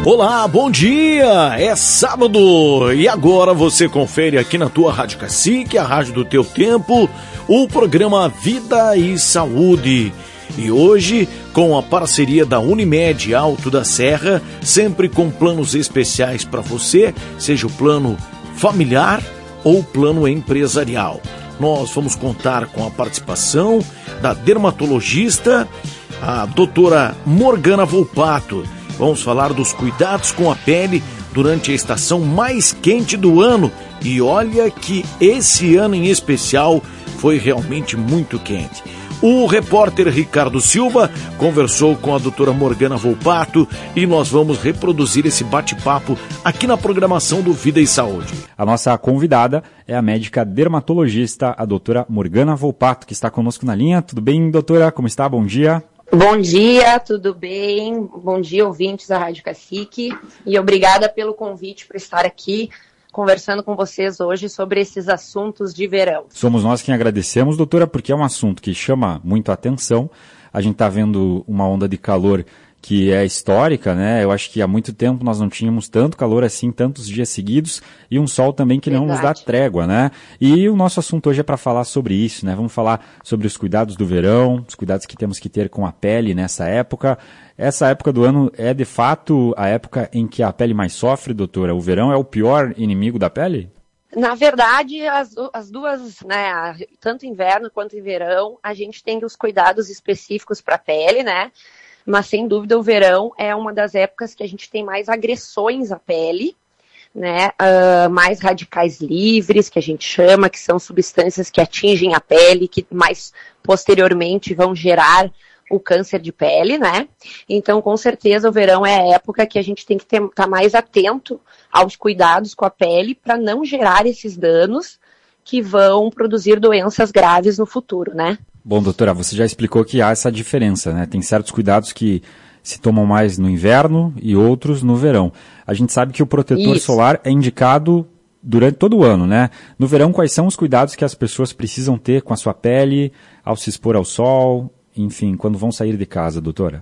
Olá, bom dia! É sábado e agora você confere aqui na tua Rádio Cacique, a rádio do teu tempo, o programa Vida e Saúde. E hoje, com a parceria da Unimed Alto da Serra, sempre com planos especiais para você, seja o plano familiar ou o plano empresarial. Nós vamos contar com a participação da dermatologista, a doutora Morgana Volpato. Vamos falar dos cuidados com a pele durante a estação mais quente do ano. E olha que esse ano em especial foi realmente muito quente. O repórter Ricardo Silva conversou com a doutora Morgana Volpato e nós vamos reproduzir esse bate-papo aqui na programação do Vida e Saúde. A nossa convidada é a médica dermatologista, a doutora Morgana Volpato, que está conosco na linha. Tudo bem, doutora? Como está? Bom dia. Bom dia, tudo bem? Bom dia, ouvintes da Rádio Cacique. E obrigada pelo convite para estar aqui conversando com vocês hoje sobre esses assuntos de verão. Somos nós quem agradecemos, doutora, porque é um assunto que chama muito a atenção. A gente está vendo uma onda de calor que é histórica, né? Eu acho que há muito tempo nós não tínhamos tanto calor assim, tantos dias seguidos, e um sol também que não nos dá trégua, né? E o nosso assunto hoje é para falar sobre isso, né? Vamos falar sobre os cuidados do verão, os cuidados que temos que ter com a pele nessa época. Essa época do ano é, de fato, a época em que a pele mais sofre, doutora? O verão é o pior inimigo da pele? Na verdade, as duas, né, tanto inverno quanto em verão, a gente tem os cuidados específicos para a pele, né? Mas, sem dúvida, o verão é uma das épocas que a gente tem mais agressões à pele, né? Mais radicais livres, que a gente chama, que são substâncias que atingem a pele, que mais posteriormente vão gerar o câncer de pele, né? Então, com certeza, o verão é a época que a gente tem que estar mais atento aos cuidados com a pele para não gerar esses danos que vão produzir doenças graves no futuro, né? Bom, doutora, você já explicou que há essa diferença, né? Tem certos cuidados que se tomam mais no inverno e outros no verão. A gente sabe que o protetor solar é indicado durante todo o ano, né? No verão, quais são os cuidados que as pessoas precisam ter com a sua pele ao se expor ao sol, enfim, quando vão sair de casa, doutora?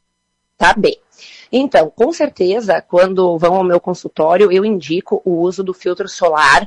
Tá bem. Então, com certeza, quando vão ao meu consultório, eu indico o uso do filtro solar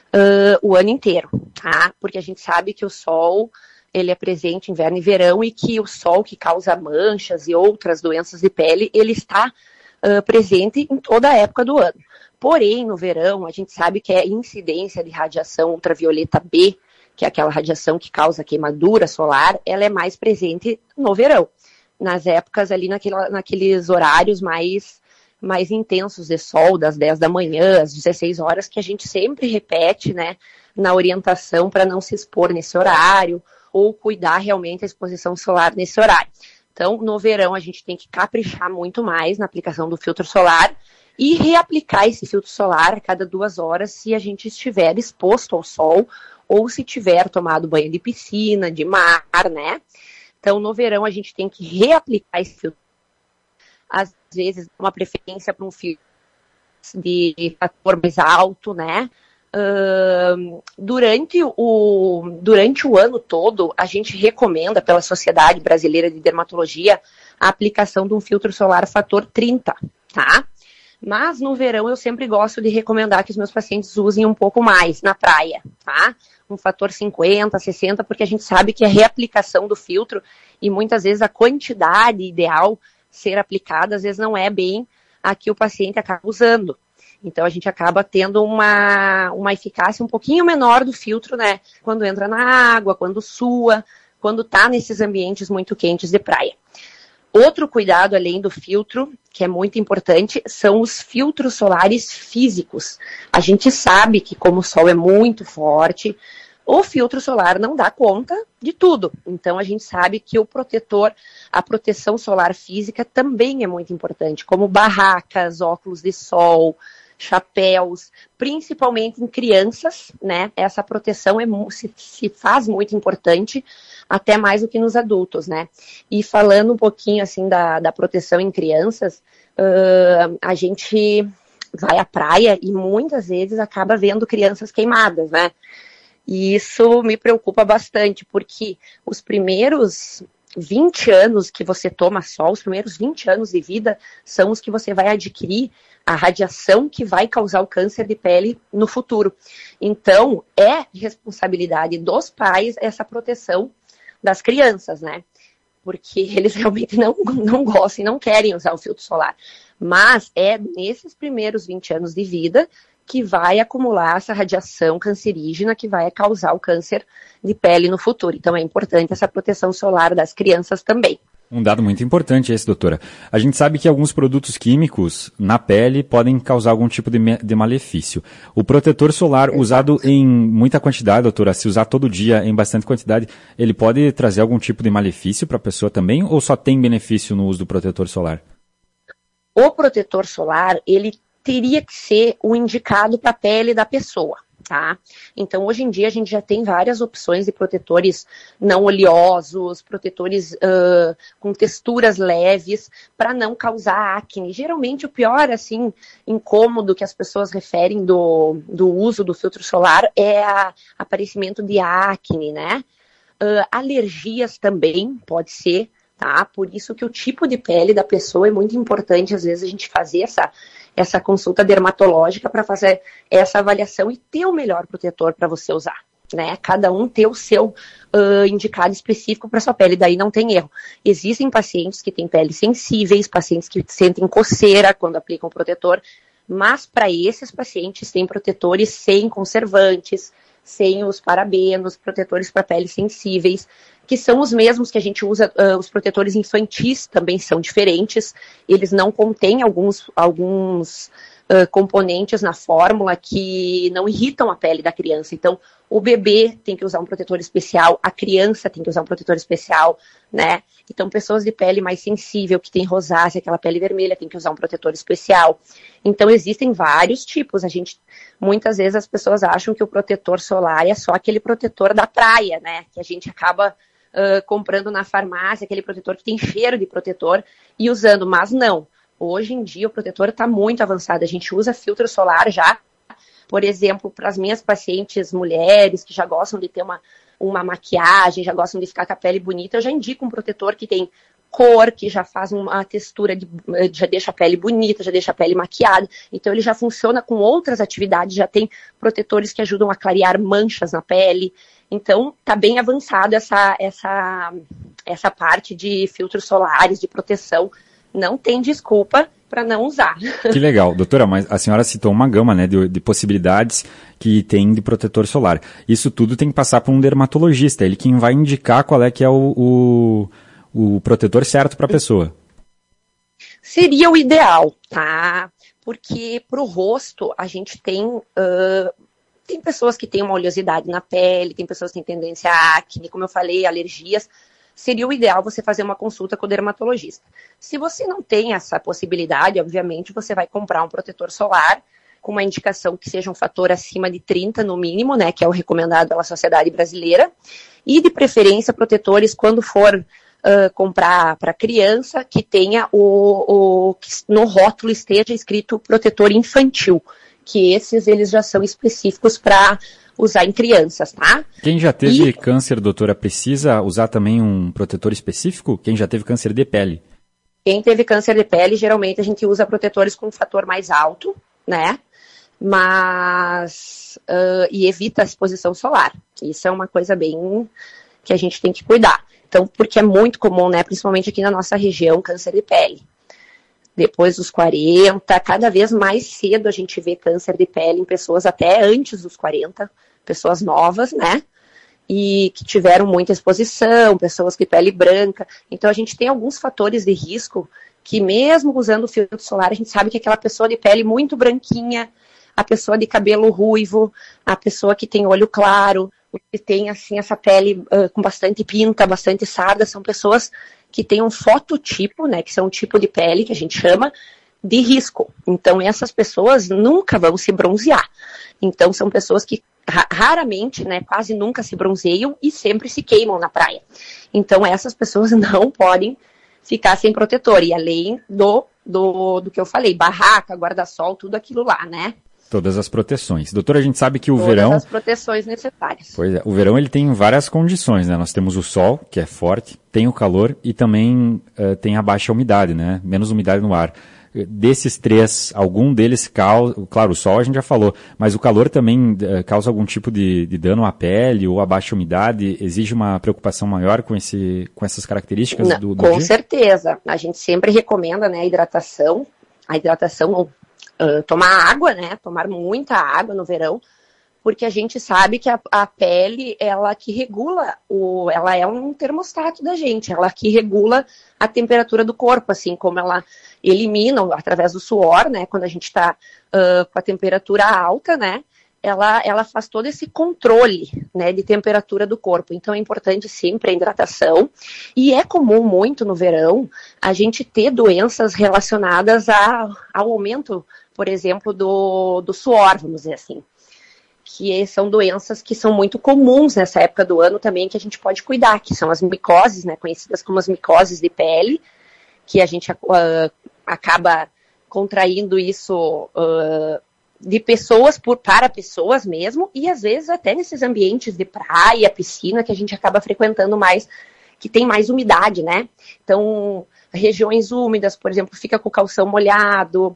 o ano inteiro, tá? Porque a gente sabe que o sol ele é presente em inverno e verão e que o sol que causa manchas e outras doenças de pele, ele está presente em toda a época do ano. Porém, no verão, a gente sabe que a incidência de radiação ultravioleta B, que é aquela radiação que causa queimadura solar, ela é mais presente no verão, nas épocas ali naqueles horários mais intensos de sol, das 10 da manhã, às 16 horas, que a gente sempre repete, né, na orientação para não se expor nesse horário, ou cuidar realmente da exposição solar nesse horário. Então, no verão, a gente tem que caprichar muito mais na aplicação do filtro solar e reaplicar esse filtro solar a cada 2 horas se a gente estiver exposto ao sol ou se tiver tomado banho de piscina, de mar, né? Então, no verão, a gente tem que reaplicar esse filtro. Às vezes, uma preferência para um filtro de fator mais alto, né? Durante o ano todo, a gente recomenda pela Sociedade Brasileira de Dermatologia a aplicação de um filtro solar fator 30, tá? Mas no verão eu sempre gosto de recomendar que os meus pacientes usem um pouco mais na praia, tá? Um fator 50, 60, porque a gente sabe que a reaplicação do filtro e muitas vezes a quantidade ideal ser aplicada, às vezes não é bem a que o paciente acaba usando. Então, a gente acaba tendo uma eficácia um pouquinho menor do filtro, né? Quando entra na água, quando sua, quando tá nesses ambientes muito quentes de praia. Outro cuidado, além do filtro, que é muito importante, são os filtros solares físicos. A gente sabe que como o sol é muito forte, o filtro solar não dá conta de tudo. Então, a gente sabe que o protetor, a proteção solar física também é muito importante, como barracas, óculos de sol, chapéus, principalmente em crianças, né? Essa proteção se faz muito importante, até mais do que nos adultos, né? E falando um pouquinho, assim, da proteção em crianças, a gente vai à praia e muitas vezes acaba vendo crianças queimadas, né? E isso me preocupa bastante, porque os primeiros 20 anos que você toma sol, os primeiros 20 anos de vida são os que você vai adquirir a radiação que vai causar o câncer de pele no futuro. Então, é responsabilidade dos pais essa proteção das crianças, né? Porque eles realmente não gostam e não querem usar o filtro solar. Mas é nesses primeiros 20 anos de vida que vai acumular essa radiação cancerígena que vai causar o câncer de pele no futuro. Então é importante essa proteção solar das crianças também. Um dado muito importante esse, doutora. A gente sabe que alguns produtos químicos na pele podem causar algum tipo de malefício. O protetor solar usado em muita quantidade, doutora, se usar todo dia em bastante quantidade, ele pode trazer algum tipo de malefício para a pessoa também ou só tem benefício no uso do protetor solar? O protetor solar, ele teria que ser o indicado para a pele da pessoa, tá? Então, hoje em dia, a gente já tem várias opções de protetores não oleosos, protetores com texturas leves, para não causar acne. Geralmente, o pior, assim, incômodo que as pessoas referem do uso do filtro solar é o aparecimento de acne, né? Alergias também, pode ser, tá? Por isso que o tipo de pele da pessoa é muito importante, às vezes, a gente fazer essa consulta dermatológica para fazer essa avaliação e ter o melhor protetor para você usar, né? Cada um ter o seu indicado específico para sua pele, daí não tem erro. Existem pacientes que têm pele sensíveis, pacientes que sentem coceira quando aplicam o protetor, mas para esses pacientes tem protetores sem conservantes, sem os parabenos, protetores para peles sensíveis, que são os mesmos que a gente usa, os protetores infantis também são diferentes, eles não contêm alguns componentes na fórmula que não irritam a pele da criança. Então, o bebê tem que usar um protetor especial, a criança tem que usar um protetor especial, né? Então, pessoas de pele mais sensível, que tem rosácea, aquela pele vermelha, tem que usar um protetor especial. Então, existem vários tipos. Muitas vezes as pessoas acham que o protetor solar é só aquele protetor da praia, né? Que a gente acaba comprando na farmácia, aquele protetor que tem cheiro de protetor e usando, mas não. Hoje em dia o protetor está muito avançado, a gente usa filtro solar já, por exemplo, para as minhas pacientes mulheres que já gostam de ter uma maquiagem, já gostam de ficar com a pele bonita, eu já indico um protetor que tem cor, que já faz uma textura, já deixa a pele bonita, já deixa a pele maquiada, então ele já funciona com outras atividades, já tem protetores que ajudam a clarear manchas na pele. Então, está bem avançado essa parte de filtros solares, de proteção. Não tem desculpa para não usar. Que legal. Doutora, mas a senhora citou uma gama, né, de possibilidades que tem de protetor solar. Isso tudo tem que passar por um dermatologista. Ele quem vai indicar qual é que é o protetor certo para a pessoa. Seria o ideal, tá? Porque para o rosto a gente tem... Tem pessoas que têm uma oleosidade na pele, tem pessoas que têm tendência a acne, como eu falei, alergias. Seria o ideal você fazer uma consulta com o dermatologista. Se você não tem essa possibilidade, obviamente, você vai comprar um protetor solar com uma indicação que seja um fator acima de 30 no mínimo, né, que é o recomendado pela Sociedade Brasileira. E, de preferência, protetores, quando for comprar para criança, que tenha que no rótulo esteja escrito protetor infantil, que eles já são específicos para usar em crianças, tá? Quem já teve câncer, doutora, precisa usar também um protetor específico? Quem já teve câncer de pele? Quem teve câncer de pele, geralmente a gente usa protetores com fator mais alto, né? Mas, e evita a exposição solar. Isso é uma coisa bem que a gente tem que cuidar. Então, porque é muito comum, né? Principalmente aqui na nossa região, câncer de pele. Depois dos 40, cada vez mais cedo a gente vê câncer de pele em pessoas até antes dos 40, pessoas novas, né? E que tiveram muita exposição, pessoas com pele branca. Então a gente tem alguns fatores de risco que mesmo usando o filtro solar, a gente sabe que aquela pessoa de pele muito branquinha, a pessoa de cabelo ruivo, a pessoa que tem olho claro, que tem assim essa pele com bastante pinta, bastante sarda, são pessoas que têm um fototipo, né, que são um tipo de pele que a gente chama de risco. Então essas pessoas nunca vão se bronzear. Então são pessoas que raramente, né, quase nunca se bronzeiam e sempre se queimam na praia. Então essas pessoas não podem ficar sem protetor. E além do que eu falei, barraca, guarda-sol, tudo aquilo lá, né? Todas as proteções. Doutora, a gente sabe que o Todas verão... as proteções necessárias. Pois é, o verão ele tem várias condições, né? Nós temos o sol, que é forte, tem o calor e também tem a baixa umidade, né? Menos umidade no ar. Desses três, algum deles causa... Claro, o sol a gente já falou, mas o calor também causa algum tipo de dano à pele ou a baixa umidade? Exige uma preocupação maior com essas características do Com dia? certeza. A gente sempre recomenda, né, a hidratação, tomar água, né? Tomar muita água no verão, porque a gente sabe que a pele, ela que regula, ela é um termostato da gente, ela que regula a temperatura do corpo, assim como ela elimina através do suor, né? Quando a gente está com a temperatura alta, né? Ela faz todo esse controle, né, de temperatura do corpo. Então é importante sempre a hidratação. E é comum muito no verão a gente ter doenças relacionadas ao aumento, por exemplo, do suor, vamos dizer assim. Que são doenças que são muito comuns nessa época do ano também, que a gente pode cuidar, que são as micoses, né, conhecidas como as micoses de pele, que a gente acaba contraindo isso de pessoas para pessoas mesmo, e às vezes até nesses ambientes de praia, piscina, que a gente acaba frequentando mais, que tem mais umidade, né? Então, regiões úmidas, por exemplo, fica com o calção molhado,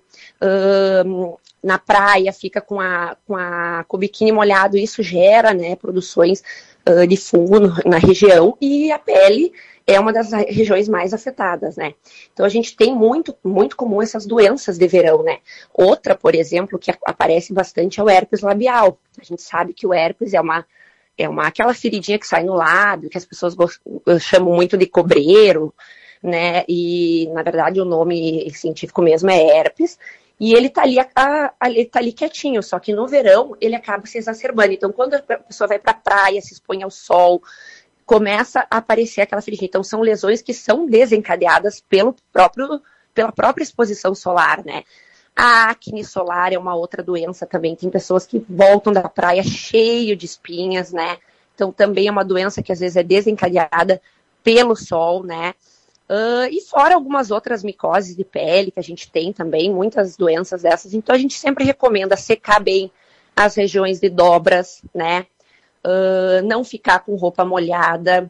na praia fica com o biquíni molhado, isso gera, né, produções de fungo na região, e a pele é uma das regiões mais afetadas, né? Então a gente tem muito, muito comum essas doenças de verão, né? Outra, por exemplo, que aparece bastante é o herpes labial. A gente sabe que o herpes é aquela feridinha que sai no lábio, que as pessoas chamam muito de cobreiro, né? E na verdade o nome científico mesmo é herpes. E ele tá ali quietinho, só que no verão ele acaba se exacerbando. Então quando a pessoa vai pra praia, se expõe ao sol, começa a aparecer aquela feridinha. Então, são lesões que são desencadeadas pela própria exposição solar, né? A acne solar é uma outra doença também. Tem pessoas que voltam da praia cheio de espinhas, né? Então, também é uma doença que às vezes é desencadeada pelo sol, né? E fora algumas outras micoses de pele que a gente tem também, muitas doenças dessas. Então, a gente sempre recomenda secar bem as regiões de dobras, né? Não ficar com roupa molhada,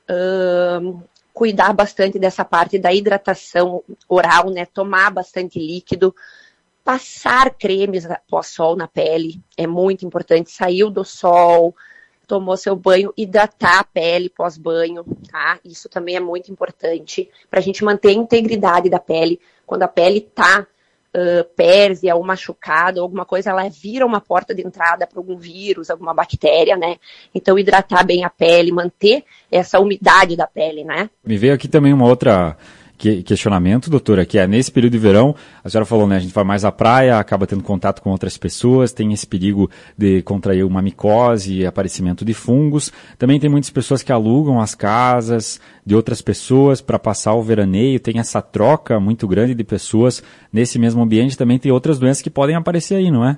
cuidar bastante dessa parte da hidratação oral, né? Tomar bastante líquido, passar cremes pós-sol na pele, é muito importante. Saiu do sol, tomou seu banho, hidratar a pele pós-banho, tá? Isso também é muito importante para a gente manter a integridade da pele. Quando a pele tá pérvia ou machucada ou alguma coisa, ela vira uma porta de entrada para algum vírus, alguma bactéria, né? Então, hidratar bem a pele, manter essa umidade da pele, né? Me veio aqui também uma outra questionamento, doutora, que é nesse período de verão, a senhora falou, né, a gente vai mais à praia, acaba tendo contato com outras pessoas, tem esse perigo de contrair uma micose, aparecimento de fungos. Também tem muitas pessoas que alugam as casas de outras pessoas para passar o veraneio, tem essa troca muito grande de pessoas nesse mesmo ambiente. Também tem outras doenças que podem aparecer aí, não é?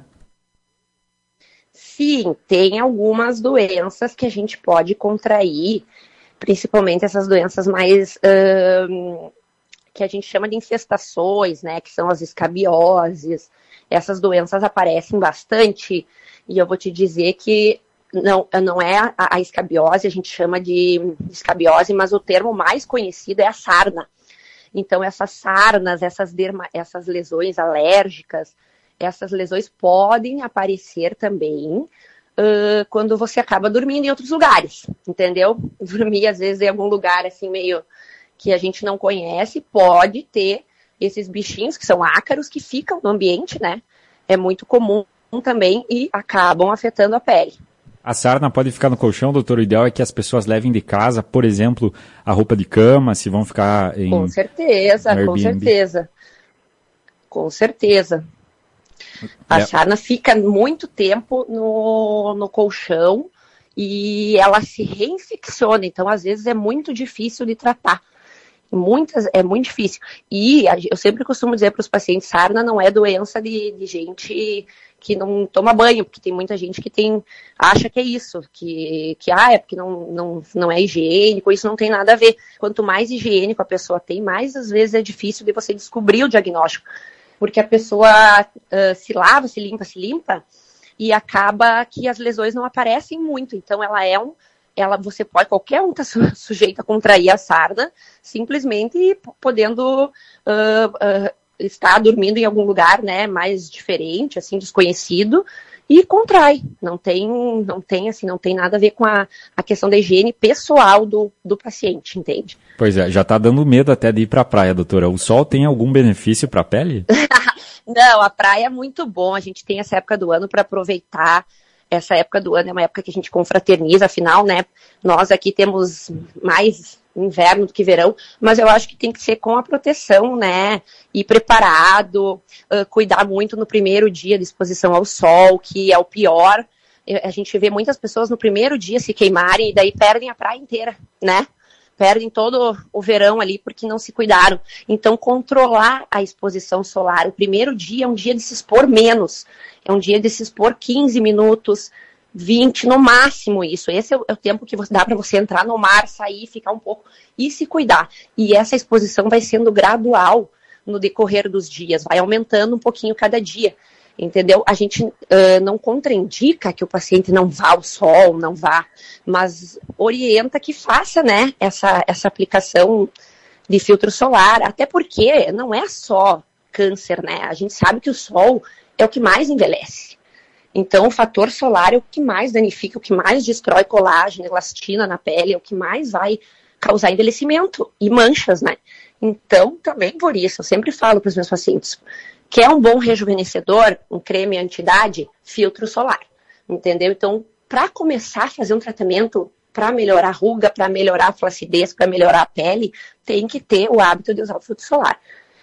Sim, tem algumas doenças que a gente pode contrair, principalmente essas doenças mais que a gente chama de infestações, né, que são as escabioses. Essas doenças aparecem bastante, e eu vou te dizer que não é a escabiose, a gente chama de escabiose, mas o termo mais conhecido é a sarna. Então, essas sarnas, essas lesões alérgicas, essas lesões podem aparecer também quando você acaba dormindo em outros lugares, entendeu? Dormir, às vezes, em algum lugar, assim, meio que a gente não conhece, pode ter esses bichinhos, que são ácaros, que ficam no ambiente, né? É muito comum também e acabam afetando a pele. A sarna pode ficar no colchão, doutor? O ideal é que as pessoas levem de casa, por exemplo, a roupa de cama, se vão ficar em... Com certeza, com certeza. Com certeza. A sarna fica muito tempo no colchão e ela se reinfecciona, então às vezes é muito difícil de tratar. É muito difícil. E eu sempre costumo dizer para os pacientes, sarna não é doença de gente que não toma banho, porque tem muita gente que acha que é isso, que é porque não é higiênico, isso não tem nada a ver. Quanto mais higiênico a pessoa tem, mais às vezes é difícil de você descobrir o diagnóstico. porque a pessoa se lava, se limpa, e acaba que as lesões não aparecem muito. Então, você pode, qualquer um está sujeito a contrair a sarna, simplesmente podendo estar dormindo em algum lugar, né, mais diferente, assim, desconhecido, e contrai. Não tem nada a ver com a questão da higiene pessoal do paciente, entende? Pois é, já tá dando medo até de ir pra praia, doutora. O sol tem algum benefício pra pele? Não, a praia é muito bom. A gente tem essa época do ano para aproveitar. Essa época do ano é uma época que a gente confraterniza, afinal, né? Nós aqui temos mais inverno do que verão, mas eu acho que tem que ser com a proteção, né? Ir preparado, cuidar muito no primeiro dia de exposição ao sol, que é o pior. A gente vê muitas pessoas no primeiro dia se queimarem e daí perdem a praia inteira, né? Perdem todo o verão ali porque não se cuidaram. Então, controlar a exposição solar. O primeiro dia é um dia de se expor menos. É um dia de se expor 15 minutos, 20 no máximo isso. Esse é o tempo que dá para você entrar no mar, sair, ficar um pouco e se cuidar. E essa exposição vai sendo gradual no decorrer dos dias. Vai aumentando um pouquinho cada dia. Entendeu? A gente não contraindica que o paciente não vá ao sol, não vá, mas orienta que faça, né, essa aplicação de filtro solar, até porque não é só câncer, né? A gente sabe que o sol é o que mais envelhece. Então, o fator solar é o que mais danifica, o que mais destrói colágeno, elastina na pele, é o que mais vai causar envelhecimento e manchas, né? Então, também por isso, eu sempre falo para os meus pacientes, quer um bom rejuvenescedor, um creme anti-idade, filtro solar, entendeu? Então, para começar a fazer um tratamento para melhorar a ruga, para melhorar a flacidez, para melhorar a pele, tem que ter o hábito de usar o filtro solar.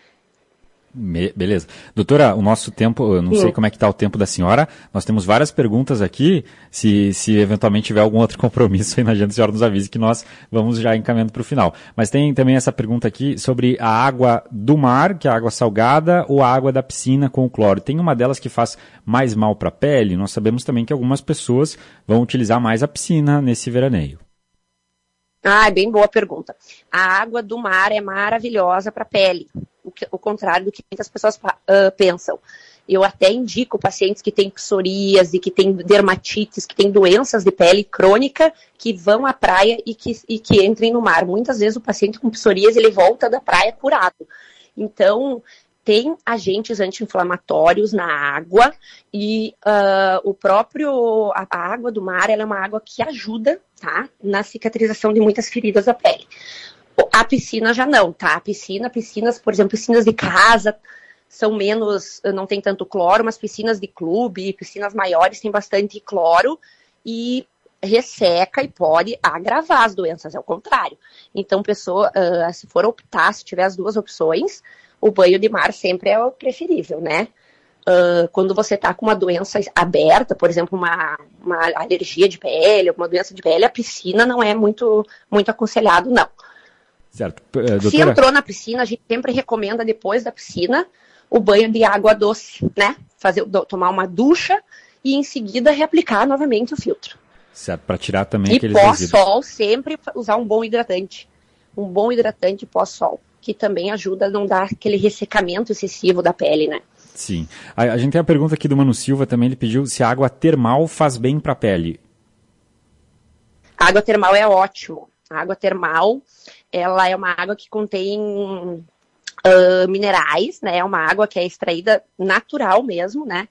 Beleza. Doutora, o nosso tempo, eu não sei como é que está o tempo da senhora, nós temos várias perguntas aqui, se eventualmente tiver algum outro compromisso aí na agenda, a senhora nos avise que nós vamos já encaminhando para o final. Mas tem também essa pergunta aqui sobre a água do mar, que é a água salgada, ou a água da piscina com o cloro. Tem uma delas que faz mais mal para a pele? Nós sabemos também que algumas pessoas vão utilizar mais a piscina nesse veraneio. Ah, é bem boa pergunta. A água do mar é maravilhosa para a pele, o contrário do que muitas pessoas pensam. Eu até indico pacientes que têm psoríase, que têm dermatites, que têm doenças de pele crônica, que vão à praia e que entrem no mar. Muitas vezes o paciente com psoríase, ele volta da praia curado. Então, tem agentes anti-inflamatórios na água e a água do mar, ela é uma água que ajuda, tá, na cicatrização de muitas feridas da pele. A piscina já não, tá? Piscinas, por exemplo, piscinas de casa são menos, não tem tanto cloro, mas piscinas de clube, piscinas maiores tem bastante cloro e resseca e pode agravar as doenças, é o contrário. Então, se for optar, se tiver as duas opções, o banho de mar sempre é o preferível, né? Quando você está com uma doença aberta, por exemplo, uma alergia de pele, alguma doença de pele, a piscina não é muito, muito aconselhado, não. Certo. Doutora... Se entrou na piscina, a gente sempre recomenda, depois da piscina, o banho de água doce, né? Tomar uma ducha e, em seguida, reaplicar novamente o filtro. Certo, para tirar também aqueles resíduos. E pós-sol, sempre usar um bom hidratante. Um bom hidratante pós-sol, que também ajuda a não dar aquele ressecamento excessivo da pele, né? Sim. A gente tem a pergunta aqui do Mano Silva também, ele pediu se a água termal faz bem para a pele. A água termal é ótimo. A água termal, ela é uma água que contém minerais, né? É uma água que é extraída natural mesmo, né?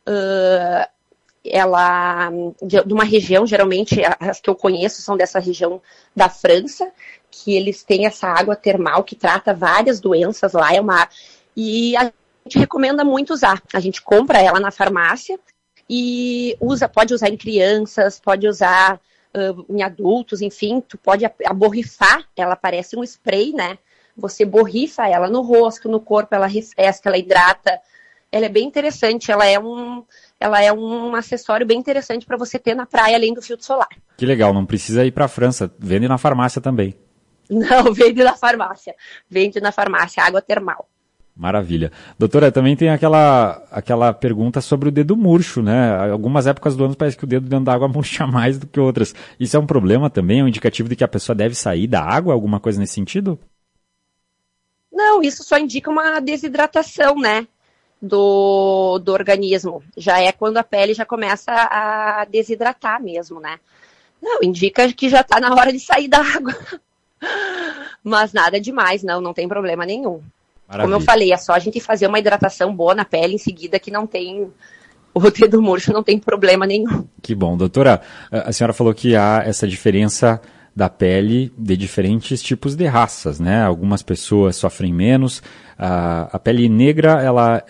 Ela de uma região, geralmente as que eu conheço são dessa região da França, que eles têm essa água termal que trata várias doenças lá, e a gente recomenda muito usar. A gente compra ela na farmácia e pode usar em crianças, pode usar em adultos, enfim, tu pode borrifar, ela parece um spray, né? Você borrifa ela no rosto, no corpo, ela refresca, ela hidrata. Ela é bem interessante, ela é um acessório bem interessante para você ter na praia, além do filtro solar. Que legal, não precisa ir para a França, vende na farmácia também. Não, vende na farmácia, água termal. Maravilha. Doutora, também tem aquela pergunta sobre o dedo murcho, né? Algumas épocas do ano parece que o dedo dentro da água murcha mais do que outras. Isso é um problema também? É um indicativo de que a pessoa deve sair da água? Alguma coisa nesse sentido? Não, isso só indica uma desidratação, né? do organismo. Já é quando a pele já começa a desidratar mesmo, né? Não, indica que já está na hora de sair da água. Mas nada demais, não tem problema nenhum. Maravilha. Como eu falei, é só a gente fazer uma hidratação boa na pele em seguida que não tem... O dedo murcho não tem problema nenhum. Que bom. Doutora, a senhora falou que há essa diferença da pele de diferentes tipos de raças, né? Algumas pessoas sofrem menos. A pele negra,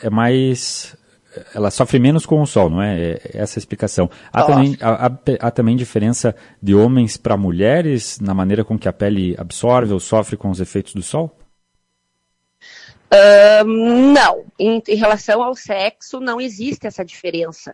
ela sofre menos com o sol, não é? Essa a explicação. Há também diferença de homens para mulheres na maneira com que a pele absorve ou sofre com os efeitos do sol? Não. Em relação ao sexo, não existe essa diferença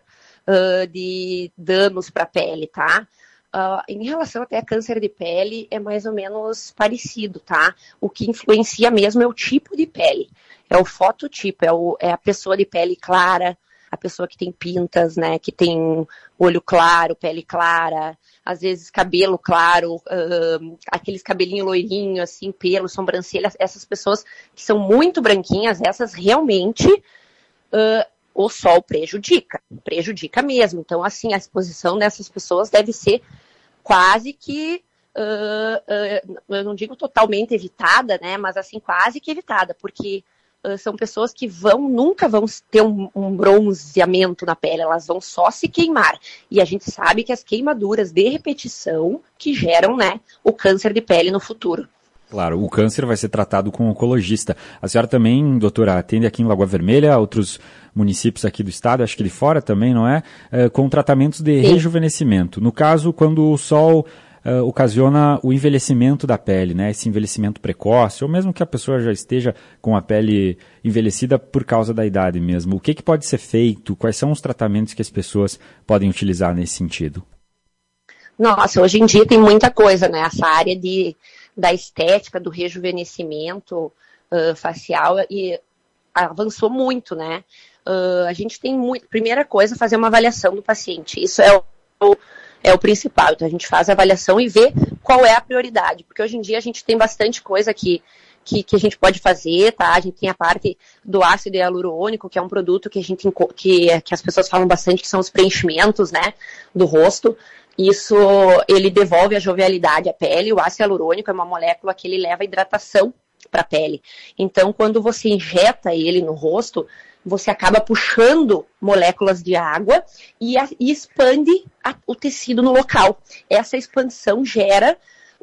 de danos para a pele, tá? Em relação até a câncer de pele, é mais ou menos parecido, tá? O que influencia mesmo é o tipo de pele. É o fototipo, é a pessoa de pele clara, a pessoa que tem pintas, né? Que tem olho claro, pele clara, às vezes cabelo claro, aqueles cabelinhos loirinhos, assim, pelo, sobrancelha. Essas pessoas que são muito branquinhas, essas realmente... o sol prejudica mesmo. Então, assim, a exposição dessas pessoas deve ser quase que, eu não digo totalmente evitada, né, mas assim, quase que evitada, porque são pessoas que nunca vão ter um bronzeamento na pele, elas vão só se queimar. E a gente sabe que as queimaduras de repetição que geram, né, o câncer de pele no futuro. Claro, o câncer vai ser tratado com um oncologista. A senhora também, doutora, atende aqui em Lagoa Vermelha, outros municípios aqui do estado, acho que de fora também, não é? Com tratamentos de rejuvenescimento. No caso, quando o sol ocasiona o envelhecimento da pele, né? Esse envelhecimento precoce, ou mesmo que a pessoa já esteja com a pele envelhecida por causa da idade mesmo. O que pode ser feito? Quais são os tratamentos que as pessoas podem utilizar nesse sentido? Nossa, hoje em dia tem muita coisa, né? Essa área da estética, do rejuvenescimento facial, e avançou muito, né? A gente tem primeira coisa, fazer uma avaliação do paciente. Isso é o principal. Então, a gente faz a avaliação e vê qual é a prioridade. Porque hoje em dia a gente tem bastante coisa que a gente pode fazer, tá? A gente tem a parte do ácido hialurônico, que é um produto que que as pessoas falam bastante, que são os preenchimentos, né? Do rosto. Isso, ele devolve a jovialidade à pele. O ácido hialurônico é uma molécula que ele leva hidratação para a pele. Então, quando você injeta ele no rosto, você acaba puxando moléculas de água e expande o tecido no local. Essa expansão gera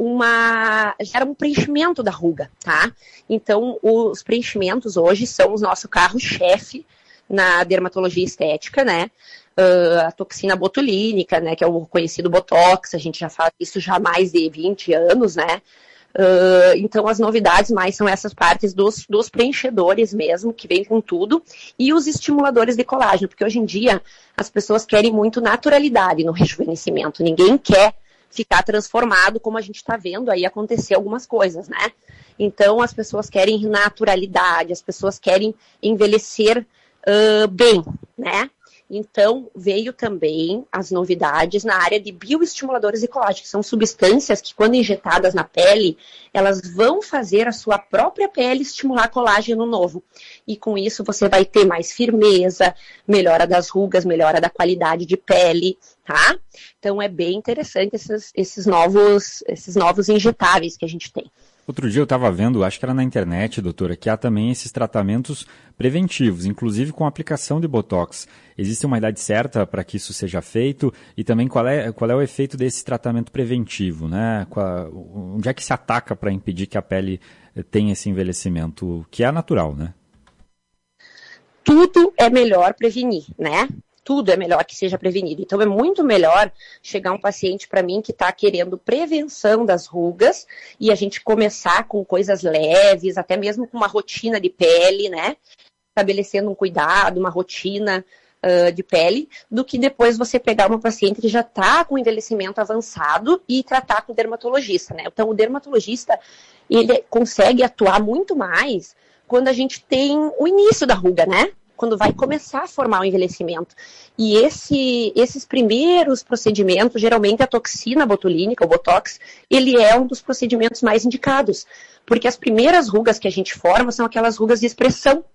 um preenchimento da ruga, tá? Então, os preenchimentos hoje são o nosso carro-chefe na dermatologia estética, né? A toxina botulínica, né? Que é o conhecido Botox, a gente já faz isso já há mais de 20 anos, né? Então, as novidades mais são essas partes dos preenchedores mesmo, que vem com tudo, e os estimuladores de colágeno, porque hoje em dia as pessoas querem muito naturalidade no rejuvenescimento. Ninguém quer ficar transformado, como a gente está vendo aí acontecer algumas coisas, né? Então, as pessoas querem naturalidade, as pessoas querem envelhecer bem, né? Então, veio também as novidades na área de bioestimuladores de colágeno, que são substâncias que, quando injetadas na pele, elas vão fazer a sua própria pele estimular colágeno novo. E com isso você vai ter mais firmeza, melhora das rugas, melhora da qualidade de pele, tá? Então, é bem interessante esses novos injetáveis que a gente tem. Outro dia eu estava vendo, acho que era na internet, doutora, que há também esses tratamentos preventivos, inclusive com a aplicação de Botox. Existe uma idade certa para que isso seja feito? E também qual é o efeito desse tratamento preventivo, né? Onde é que se ataca para impedir que a pele tenha esse envelhecimento, que é natural, né? Tudo é melhor prevenir, né? Tudo é melhor que seja prevenido. Então, é muito melhor chegar um paciente para mim que está querendo prevenção das rugas e a gente começar com coisas leves, até mesmo com uma rotina de pele, né? Estabelecendo um cuidado, uma rotina de pele, do que depois você pegar uma paciente que já está com envelhecimento avançado e tratar com o dermatologista, né? Então, o dermatologista, ele consegue atuar muito mais quando a gente tem o início da ruga, né? Quando vai começar a formar o envelhecimento. E esses primeiros procedimentos, geralmente a toxina botulínica, o Botox, ele é um dos procedimentos mais indicados, porque as primeiras rugas que a gente forma são aquelas rugas de expressão,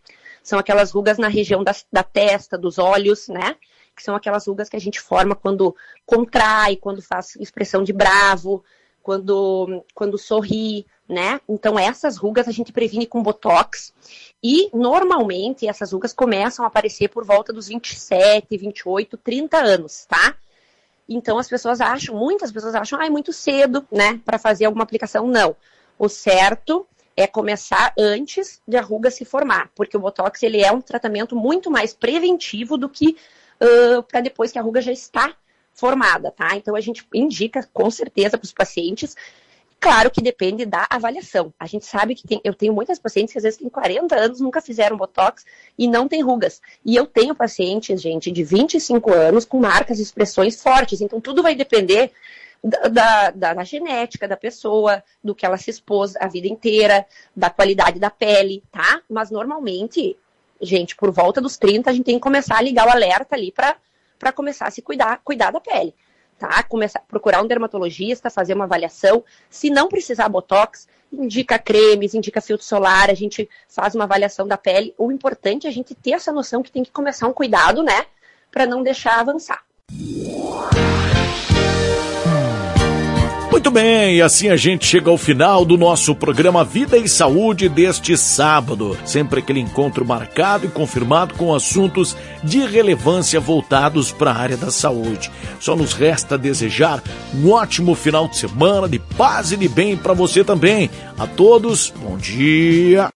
são aquelas rugas na região da testa, dos olhos, né? Que são aquelas rugas que a gente forma quando contrai, quando faz expressão de bravo, quando sorri, né? Então essas rugas a gente previne com Botox e normalmente essas rugas começam a aparecer por volta dos 27, 28, 30 anos, tá? Então muitas pessoas acham, é muito cedo, né, para fazer alguma aplicação. Não. O certo é começar antes de a ruga se formar, porque o Botox ele é um tratamento muito mais preventivo do que para depois que a ruga já está formada, tá? Então a gente indica com certeza para os pacientes. Claro que depende da avaliação. A gente sabe que eu tenho muitas pacientes que às vezes têm 40 anos, nunca fizeram Botox e não tem rugas. E eu tenho pacientes, gente, de 25 anos com marcas e expressões fortes. Então tudo vai depender da genética da pessoa, do que ela se expôs a vida inteira, da qualidade da pele, tá? Mas normalmente, gente, por volta dos 30, a gente tem que começar a ligar o alerta ali para começar a se cuidar da pele. Tá? Começar a procurar um dermatologista, fazer uma avaliação. Se não precisar Botox, indica cremes, indica filtro solar, a gente faz uma avaliação da pele. O importante é a gente ter essa noção que tem que começar um cuidado, né? Para não deixar avançar. Muito bem, e assim a gente chega ao final do nosso programa Vida e Saúde deste sábado. Sempre aquele encontro marcado e confirmado com assuntos de relevância voltados para a área da saúde. Só nos resta desejar um ótimo final de semana de paz e de bem para você também. A todos, bom dia.